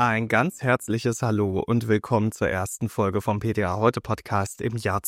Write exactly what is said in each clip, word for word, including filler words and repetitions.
Ein ganz herzliches Hallo und willkommen zur ersten Folge vom P T A Heute Podcast im Jahr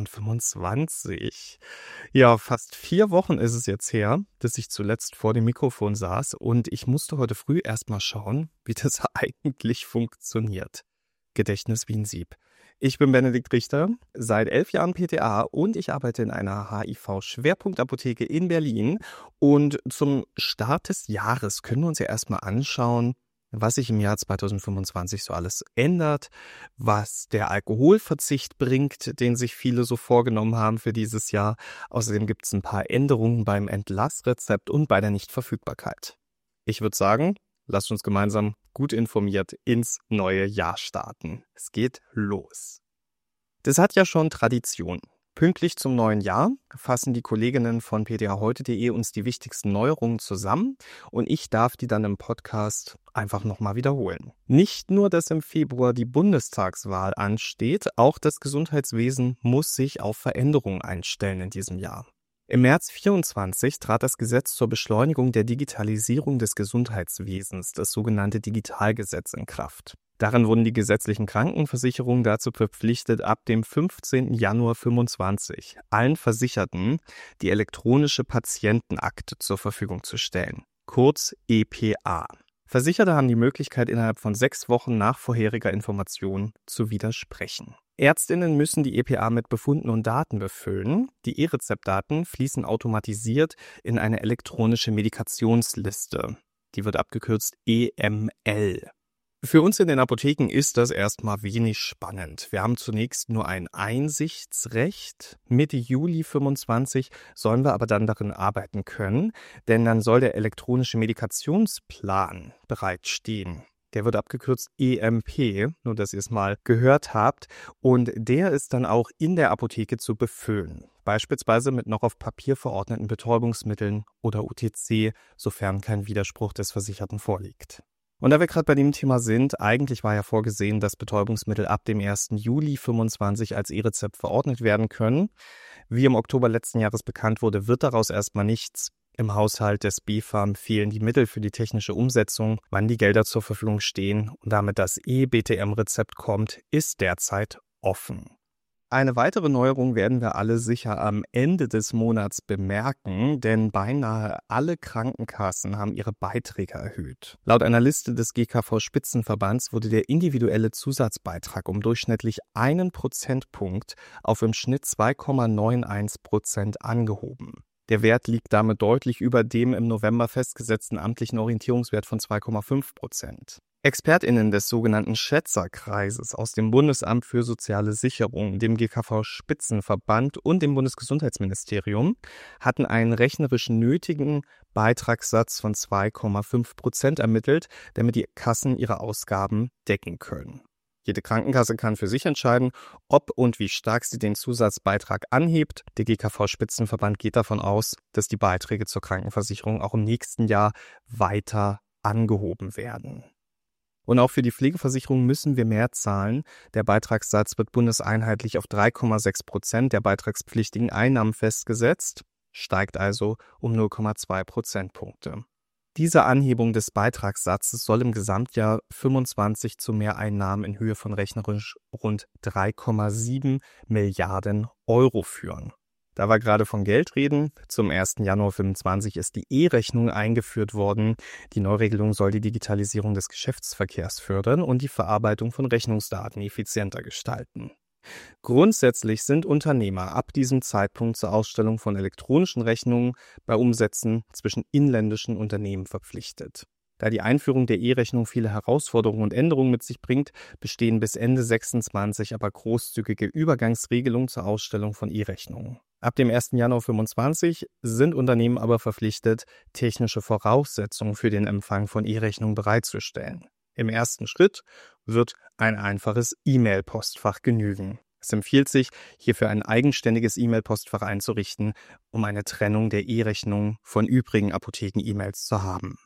zweitausendfünfundzwanzig. Ja, fast vier Wochen ist es jetzt her, dass ich zuletzt vor dem Mikrofon saß und ich musste heute früh erstmal schauen, wie das eigentlich funktioniert. Gedächtnis wie ein Sieb. Ich bin Benedikt Richter, seit elf Jahren P T A und ich arbeite in einer H I V-Schwerpunktapotheke in Berlin. Und zum Start des Jahres können wir uns ja erstmal anschauen, was sich im Jahr zweitausendfünfundzwanzig so alles ändert, was der Alkoholverzicht bringt, den sich viele so vorgenommen haben für dieses Jahr. Außerdem gibt es ein paar Änderungen beim Entlassrezept und bei der Nichtverfügbarkeit. Ich würde sagen, lasst uns gemeinsam gut informiert ins neue Jahr starten. Es geht los. Das hat ja schon Tradition. Pünktlich zum neuen Jahr fassen die Kolleginnen von p t a heute punkt de uns die wichtigsten Neuerungen zusammen und ich darf die dann im Podcast einfach nochmal wiederholen. Nicht nur, dass im Februar die Bundestagswahl ansteht, auch das Gesundheitswesen muss sich auf Veränderungen einstellen in diesem Jahr. Im März vierundzwanzig trat das Gesetz zur Beschleunigung der Digitalisierung des Gesundheitswesens, das sogenannte Digitalgesetz, in Kraft. Darin wurden die gesetzlichen Krankenversicherungen dazu verpflichtet, ab dem fünfzehnten Januar fünfundzwanzig allen Versicherten die elektronische Patientenakte zur Verfügung zu stellen, kurz E P A. Versicherte haben die Möglichkeit, innerhalb von sechs Wochen nach vorheriger Information zu widersprechen. Ärztinnen müssen die E P A mit Befunden und Daten befüllen. Die E-Rezeptdaten fließen automatisiert in eine elektronische Medikationsliste. Die wird abgekürzt E M L. Für uns in den Apotheken ist das erstmal wenig spannend. Wir haben zunächst nur ein Einsichtsrecht. Mitte Juli fünfundzwanzig sollen wir aber dann darin arbeiten können, denn dann soll der elektronische Medikationsplan bereitstehen. Der wird abgekürzt E M P, nur dass ihr es mal gehört habt. Und der ist dann auch in der Apotheke zu befüllen. Beispielsweise mit noch auf Papier verordneten Betäubungsmitteln oder U T C, sofern kein Widerspruch des Versicherten vorliegt. Und da wir gerade bei dem Thema sind, eigentlich war ja vorgesehen, dass Betäubungsmittel ab dem ersten Juli fünfundzwanzig als E-Rezept verordnet werden können. Wie im Oktober letzten Jahres bekannt wurde, wird daraus erstmal nichts. Im Haushalt des B F A M fehlen die Mittel für die technische Umsetzung. Wann die Gelder zur Verfügung stehen und damit das E-B T M-Rezept kommt, ist derzeit offen. Eine weitere Neuerung werden wir alle sicher am Ende des Monats bemerken, denn beinahe alle Krankenkassen haben ihre Beiträge erhöht. Laut einer Liste des G K V-Spitzenverbands wurde der individuelle Zusatzbeitrag um durchschnittlich einen Prozentpunkt auf im Schnitt zwei Komma einundneunzig Prozent angehoben. Der Wert liegt damit deutlich über dem im November festgesetzten amtlichen Orientierungswert von zwei Komma fünf Prozent. ExpertInnen des sogenannten Schätzerkreises aus dem Bundesamt für Soziale Sicherung, dem G K V-Spitzenverband und dem Bundesgesundheitsministerium hatten einen rechnerisch nötigen Beitragssatz von zwei Komma fünf Prozent ermittelt, damit die Kassen ihre Ausgaben decken können. Jede Krankenkasse kann für sich entscheiden, ob und wie stark sie den Zusatzbeitrag anhebt. Der G K V-Spitzenverband geht davon aus, dass die Beiträge zur Krankenversicherung auch im nächsten Jahr weiter angehoben werden. Und auch für die Pflegeversicherung müssen wir mehr zahlen. Der Beitragssatz wird bundeseinheitlich auf drei Komma sechs Prozent der beitragspflichtigen Einnahmen festgesetzt, steigt also um null Komma zwei Prozentpunkte. Diese Anhebung des Beitragssatzes soll im Gesamtjahr fünfundzwanzig zu Mehreinnahmen in Höhe von rechnerisch rund drei Komma sieben Milliarden Euro führen. Da wir gerade von Geld reden, zum ersten Januar fünfundzwanzig ist die E-Rechnung eingeführt worden. Die Neuregelung soll die Digitalisierung des Geschäftsverkehrs fördern und die Verarbeitung von Rechnungsdaten effizienter gestalten. Grundsätzlich sind Unternehmer ab diesem Zeitpunkt zur Ausstellung von elektronischen Rechnungen bei Umsätzen zwischen inländischen Unternehmen verpflichtet. Da die Einführung der E-Rechnung viele Herausforderungen und Änderungen mit sich bringt, bestehen bis Ende sechsundzwanzig aber großzügige Übergangsregelungen zur Ausstellung von E-Rechnungen. Ab dem ersten Januar fünfundzwanzig sind Unternehmen aber verpflichtet, technische Voraussetzungen für den Empfang von E-Rechnungen bereitzustellen. Im ersten Schritt wird ein einfaches E-Mail-Postfach genügen. Es empfiehlt sich, hierfür ein eigenständiges E-Mail-Postfach einzurichten, um eine Trennung der E-Rechnung von übrigen Apotheken-E-Mails zu haben.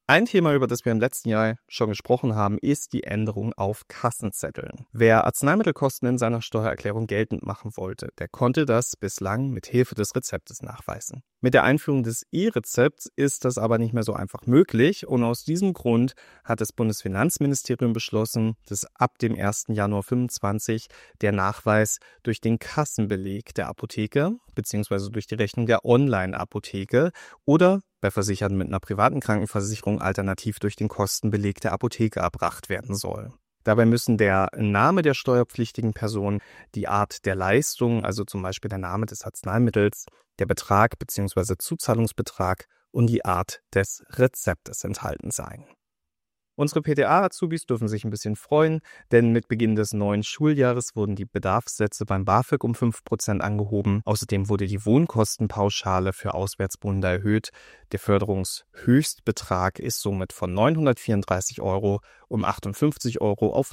Ein Thema, über das wir im letzten Jahr schon gesprochen haben, ist die Änderung auf Kassenzetteln. Wer Arzneimittelkosten in seiner Steuererklärung geltend machen wollte, der konnte das bislang mit Hilfe des Rezeptes nachweisen. Mit der Einführung des E-Rezepts ist das aber nicht mehr so einfach möglich und aus diesem Grund hat das Bundesfinanzministerium beschlossen, dass ab dem ersten Januar fünfundzwanzig der Nachweis durch den Kassenbeleg der Apotheke bzw. durch die Rechnung der Online-Apotheke oder bei Versicherten mit einer privaten Krankenversicherung alternativ durch den Kostenbeleg der Apotheke erbracht werden soll. Dabei müssen der Name der steuerpflichtigen Person, die Art der Leistung, also zum Beispiel der Name des Arzneimittels, der Betrag bzw. Zuzahlungsbetrag und die Art des Rezeptes enthalten sein. Unsere P T A-Azubis dürfen sich ein bisschen freuen, denn mit Beginn des neuen Schuljahres wurden die Bedarfssätze beim BAföG um fünf Prozent angehoben. Außerdem wurde die Wohnkostenpauschale für Auswärtswohnende erhöht. Der Förderungshöchstbetrag ist somit von neunhundertvierunddreißig Euro um achtundfünfzig Euro auf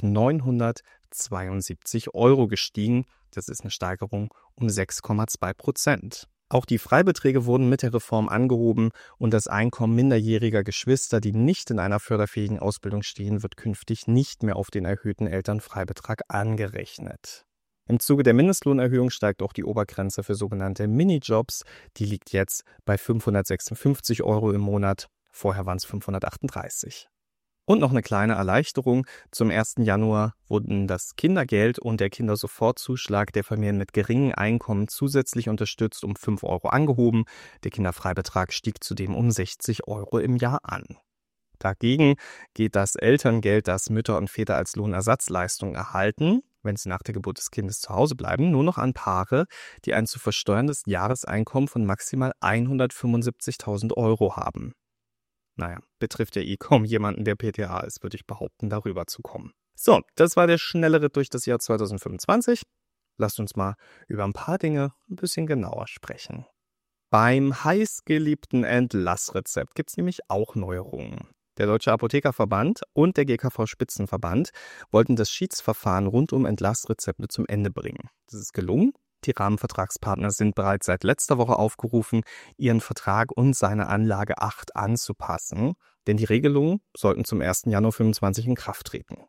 neunhundertzweiundsiebzig Euro gestiegen. Das ist eine Steigerung um sechs Komma zwei Prozent. Auch die Freibeträge wurden mit der Reform angehoben und das Einkommen minderjähriger Geschwister, die nicht in einer förderfähigen Ausbildung stehen, wird künftig nicht mehr auf den erhöhten Elternfreibetrag angerechnet. Im Zuge der Mindestlohnerhöhung steigt auch die Obergrenze für sogenannte Minijobs. Die liegt jetzt bei fünfhundertsechsundfünfzig Euro im Monat. Vorher waren es fünfhundertachtunddreißig. Und noch eine kleine Erleichterung. Zum ersten Januar wurden das Kindergeld und der Kindersofortzuschlag der Familien mit geringem Einkommen zusätzlich unterstützt um fünf Euro angehoben. Der Kinderfreibetrag stieg zudem um sechzig Euro im Jahr an. Dagegen geht das Elterngeld, das Mütter und Väter als Lohnersatzleistung erhalten, wenn sie nach der Geburt des Kindes zu Hause bleiben, nur noch an Paare, die ein zu versteuerndes Jahreseinkommen von maximal hundertfünfundsiebzigtausend Euro haben. Naja, betrifft ja eh kaum jemanden, der P T A ist, würde ich behaupten, darüber zu kommen. So, das war der schnelle Ritt durch das Jahr zweitausendfünfundzwanzig. Lasst uns mal über ein paar Dinge ein bisschen genauer sprechen. Beim heißgeliebten Entlassrezept gibt es nämlich auch Neuerungen. Der Deutsche Apothekerverband und der G K V-Spitzenverband wollten das Schiedsverfahren rund um Entlassrezepte zum Ende bringen. Das ist gelungen. Die Rahmenvertragspartner sind bereits seit letzter Woche aufgerufen, ihren Vertrag und seine Anlage acht anzupassen, denn die Regelungen sollten zum ersten Januar fünfundzwanzig in Kraft treten.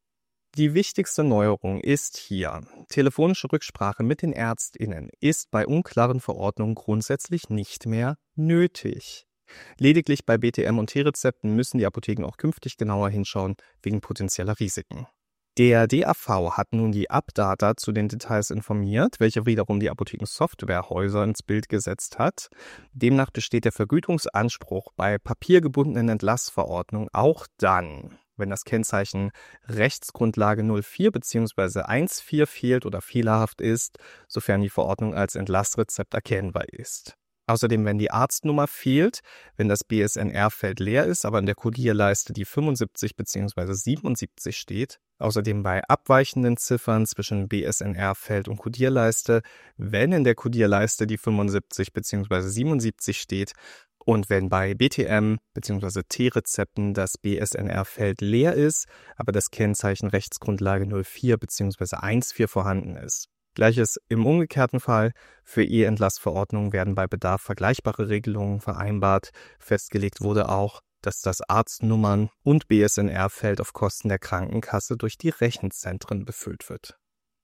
Die wichtigste Neuerung ist hier: Telefonische Rücksprache mit den ÄrztInnen ist bei unklaren Verordnungen grundsätzlich nicht mehr nötig. Lediglich bei B T M und T-Rezepten müssen die Apotheken auch künftig genauer hinschauen wegen potenzieller Risiken. Der D A V hat nun die Abdata zu den Details informiert, welche wiederum die Apothekensoftwarehäuser ins Bild gesetzt hat. Demnach besteht der Vergütungsanspruch bei papiergebundenen Entlassverordnungen auch dann, wenn das Kennzeichen Rechtsgrundlage null vier bzw. eins vier fehlt oder fehlerhaft ist, sofern die Verordnung als Entlassrezept erkennbar ist. Außerdem, wenn die Arztnummer fehlt, wenn das B S N R-Feld leer ist, aber in der Kodierleiste die fünfundsiebzig bzw. siebenundsiebzig steht. Außerdem bei abweichenden Ziffern zwischen B S N R-Feld und Kodierleiste, wenn in der Kodierleiste die fünfundsiebzig bzw. siebenundsiebzig steht und wenn bei B T M bzw. T-Rezepten das B S N R-Feld leer ist, aber das Kennzeichen Rechtsgrundlage null vier bzw. eins vier vorhanden ist. Gleiches im umgekehrten Fall. Für E-Entlassverordnungen werden bei Bedarf vergleichbare Regelungen vereinbart. Festgelegt wurde auch, dass das Arztnummern- und B S N R-Feld auf Kosten der Krankenkasse durch die Rechenzentren befüllt wird.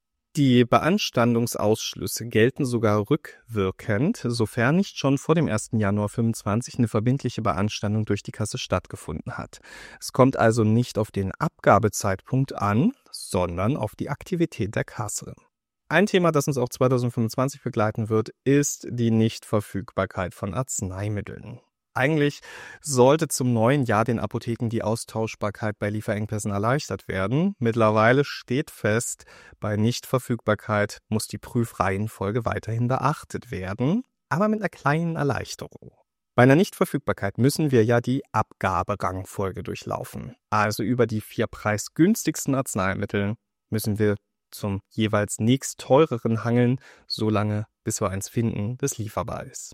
Die Beanstandungsausschlüsse gelten sogar rückwirkend, sofern nicht schon vor dem ersten Januar fünfundzwanzig eine verbindliche Beanstandung durch die Kasse stattgefunden hat. Es kommt also nicht auf den Abgabezeitpunkt an, sondern auf die Aktivität der Kasse. Ein Thema, das uns auch zweitausendfünfundzwanzig begleiten wird, ist die Nichtverfügbarkeit von Arzneimitteln. Eigentlich sollte zum neuen Jahr den Apotheken die Austauschbarkeit bei Lieferengpässen erleichtert werden. Mittlerweile steht fest, bei Nichtverfügbarkeit muss die Prüfreihenfolge weiterhin beachtet werden, aber mit einer kleinen Erleichterung. Bei einer Nichtverfügbarkeit müssen wir ja die Abgaberangfolge durchlaufen. Also über die vier preisgünstigsten Arzneimittel müssen wir zum jeweils nächst teureren hangeln, solange bis wir eins finden, das lieferbar ist.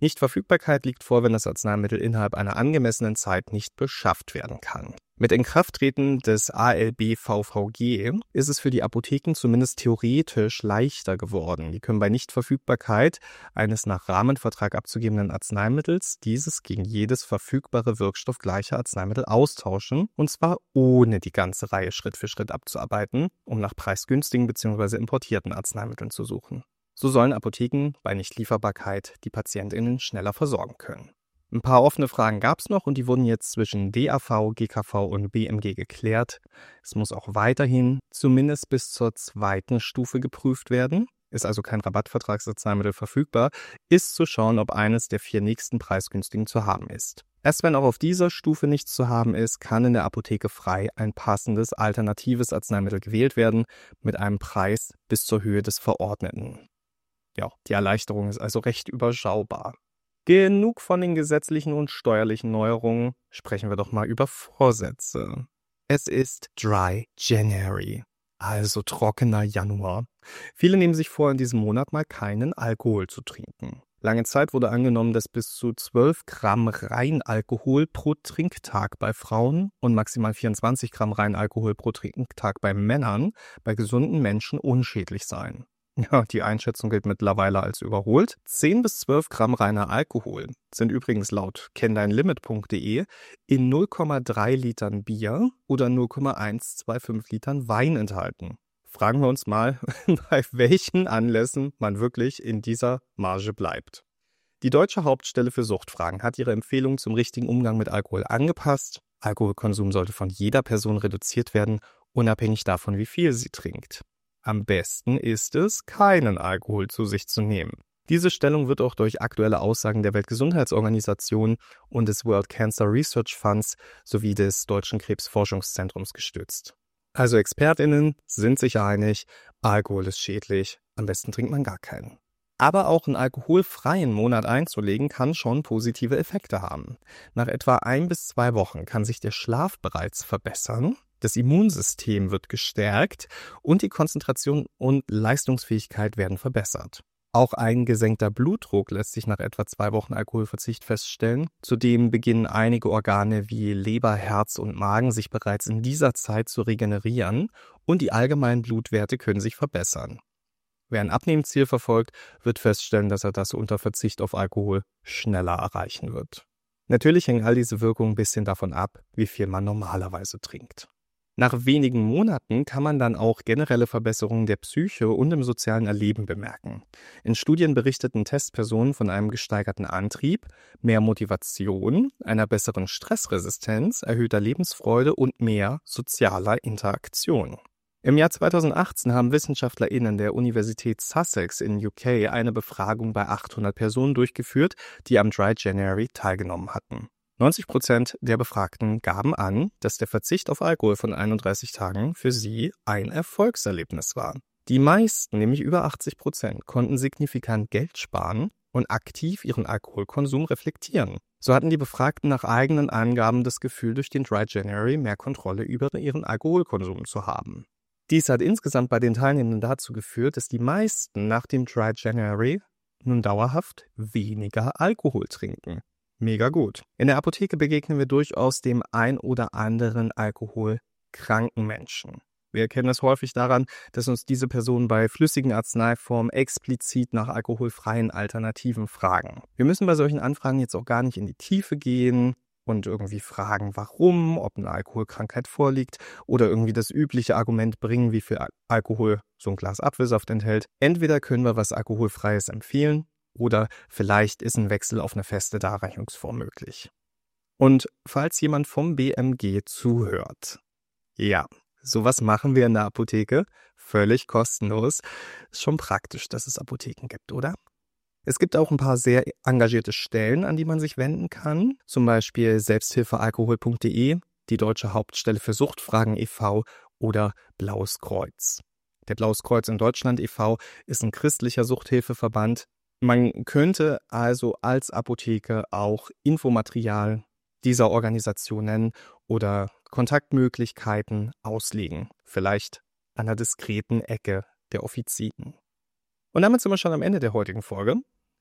Nichtverfügbarkeit liegt vor, wenn das Arzneimittel innerhalb einer angemessenen Zeit nicht beschafft werden kann. Mit Inkrafttreten des A L B V V G ist es für die Apotheken zumindest theoretisch leichter geworden. Die können bei Nichtverfügbarkeit eines nach Rahmenvertrag abzugebenden Arzneimittels dieses gegen jedes verfügbare wirkstoffgleiche Arzneimittel austauschen, und zwar ohne die ganze Reihe Schritt für Schritt abzuarbeiten, um nach preisgünstigen bzw. importierten Arzneimitteln zu suchen. So sollen Apotheken bei Nichtlieferbarkeit die PatientInnen schneller versorgen können. Ein paar offene Fragen gab es noch und die wurden jetzt zwischen D A V, G K V und B M G geklärt. Es muss auch weiterhin zumindest bis zur zweiten Stufe geprüft werden. Ist also kein Rabattvertragsarzneimittel verfügbar, ist zu schauen, ob eines der vier nächsten preisgünstigen zu haben ist. Erst wenn auch auf dieser Stufe nichts zu haben ist, kann in der Apotheke frei ein passendes alternatives Arzneimittel gewählt werden mit einem Preis bis zur Höhe des verordneten. Ja, die Erleichterung ist also recht überschaubar. Genug von den gesetzlichen und steuerlichen Neuerungen, sprechen wir doch mal über Vorsätze. Es ist Dry January, also trockener Januar. Viele nehmen sich vor, in diesem Monat mal keinen Alkohol zu trinken. Lange Zeit wurde angenommen, dass bis zu zwölf Gramm Reinalkohol pro Trinktag bei Frauen und maximal vierundzwanzig Gramm Reinalkohol pro Trinktag bei Männern bei gesunden Menschen unschädlich seien. Ja, die Einschätzung gilt mittlerweile als überholt. zehn bis zwölf Gramm reiner Alkohol sind übrigens laut kenndeinlimit punkt de in null Komma drei Litern Bier oder null Komma eins zwei fünf Litern Wein enthalten. Fragen wir uns mal, bei welchen Anlässen man wirklich in dieser Marge bleibt. Die Deutsche Hauptstelle für Suchtfragen hat ihre Empfehlung zum richtigen Umgang mit Alkohol angepasst. Alkoholkonsum sollte von jeder Person reduziert werden, unabhängig davon, wie viel sie trinkt. Am besten ist es, keinen Alkohol zu sich zu nehmen. Diese Stellung wird auch durch aktuelle Aussagen der Weltgesundheitsorganisation und des World Cancer Research Funds sowie des Deutschen Krebsforschungszentrums gestützt. Also ExpertInnen sind sich einig, Alkohol ist schädlich, am besten trinkt man gar keinen. Aber auch einen alkoholfreien Monat einzulegen, kann schon positive Effekte haben. Nach etwa ein bis zwei Wochen kann sich der Schlaf bereits verbessern, das Immunsystem wird gestärkt und die Konzentration und Leistungsfähigkeit werden verbessert. Auch ein gesenkter Blutdruck lässt sich nach etwa zwei Wochen Alkoholverzicht feststellen. Zudem beginnen einige Organe wie Leber, Herz und Magen sich bereits in dieser Zeit zu regenerieren und die allgemeinen Blutwerte können sich verbessern. Wer ein Abnehmziel verfolgt, wird feststellen, dass er das unter Verzicht auf Alkohol schneller erreichen wird. Natürlich hängen all diese Wirkungen ein bisschen davon ab, wie viel man normalerweise trinkt. Nach wenigen Monaten kann man dann auch generelle Verbesserungen der Psyche und im sozialen Erleben bemerken. In Studien berichteten Testpersonen von einem gesteigerten Antrieb, mehr Motivation, einer besseren Stressresistenz, erhöhter Lebensfreude und mehr sozialer Interaktion. Im Jahr zweitausendachtzehn haben WissenschaftlerInnen der Universität Sussex in U K eine Befragung bei achthundert Personen durchgeführt, die am Dry January teilgenommen hatten. neunzig Prozent der Befragten gaben an, dass der Verzicht auf Alkohol von einunddreißig Tagen für sie ein Erfolgserlebnis war. Die meisten, nämlich über achtzig Prozent, konnten signifikant Geld sparen und aktiv ihren Alkoholkonsum reflektieren. So hatten die Befragten nach eigenen Angaben das Gefühl, durch den Dry January mehr Kontrolle über ihren Alkoholkonsum zu haben. Dies hat insgesamt bei den Teilnehmenden dazu geführt, dass die meisten nach dem Dry January nun dauerhaft weniger Alkohol trinken. Mega gut. In der Apotheke begegnen wir durchaus dem ein oder anderen alkoholkranken Menschen. Wir erkennen es häufig daran, dass uns diese Personen bei flüssigen Arzneiformen explizit nach alkoholfreien Alternativen fragen. Wir müssen bei solchen Anfragen jetzt auch gar nicht in die Tiefe gehen und irgendwie fragen, warum, ob eine Alkoholkrankheit vorliegt oder irgendwie das übliche Argument bringen, wie viel Alkohol so ein Glas Apfelsaft enthält. Entweder können wir was Alkoholfreies empfehlen oder vielleicht ist ein Wechsel auf eine feste Darreichungsform möglich. Und falls jemand vom B M G zuhört, ja, sowas machen wir in der Apotheke, völlig kostenlos. Ist schon praktisch, dass es Apotheken gibt, oder? Es gibt auch ein paar sehr engagierte Stellen, an die man sich wenden kann, zum Beispiel selbsthilfealkohol punkt de, die Deutsche Hauptstelle für Suchtfragen e V oder Blaues Kreuz. Der Blaues Kreuz in Deutschland e V ist ein christlicher Suchthilfeverband. Man könnte also als Apotheke auch Infomaterial dieser Organisation nennen oder Kontaktmöglichkeiten auslegen, vielleicht an einer diskreten Ecke der Offizien. Und damit sind wir schon am Ende der heutigen Folge.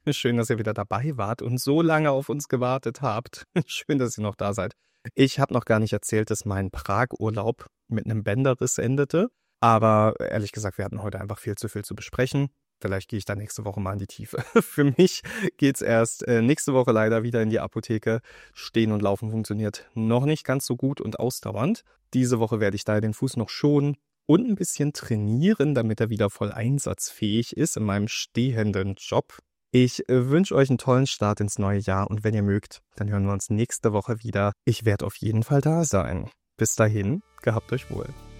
Schön, dass ihr wieder dabei wart und so lange auf uns gewartet habt. Schön, dass ihr noch da seid. Ich habe noch gar nicht erzählt, dass mein Prag-Urlaub mit einem Bänderriss endete. Aber ehrlich gesagt, wir hatten heute einfach viel zu viel zu besprechen. Vielleicht gehe ich da nächste Woche mal in die Tiefe. Für mich geht's erst äh, nächste Woche leider wieder in die Apotheke. Stehen und Laufen funktioniert noch nicht ganz so gut und ausdauernd. Diese Woche werde ich daher den Fuß noch schonen und ein bisschen trainieren, damit er wieder voll einsatzfähig ist in meinem stehenden Job. Ich äh, wünsche euch einen tollen Start ins neue Jahr und wenn ihr mögt, dann hören wir uns nächste Woche wieder. Ich werde auf jeden Fall da sein. Bis dahin, gehabt euch wohl.